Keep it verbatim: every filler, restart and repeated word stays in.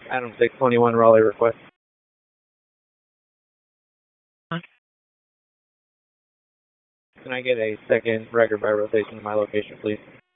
Adam six twenty-one Raleigh request. Can I get a second record by rotation to my location, please?